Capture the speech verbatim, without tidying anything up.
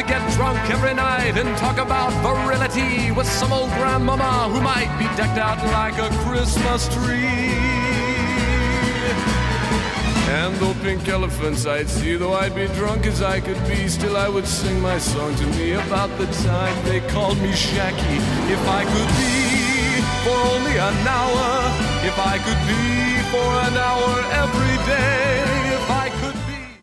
to get drunk every night and talk about virility with some old grandmama who might be decked out like a Christmas tree. And though pink elephants I'd see, though I'd be drunk as I could be, still I would sing my song to me about the time they called me Shacky. If I could be for only an hour, if I could be for an hour every day,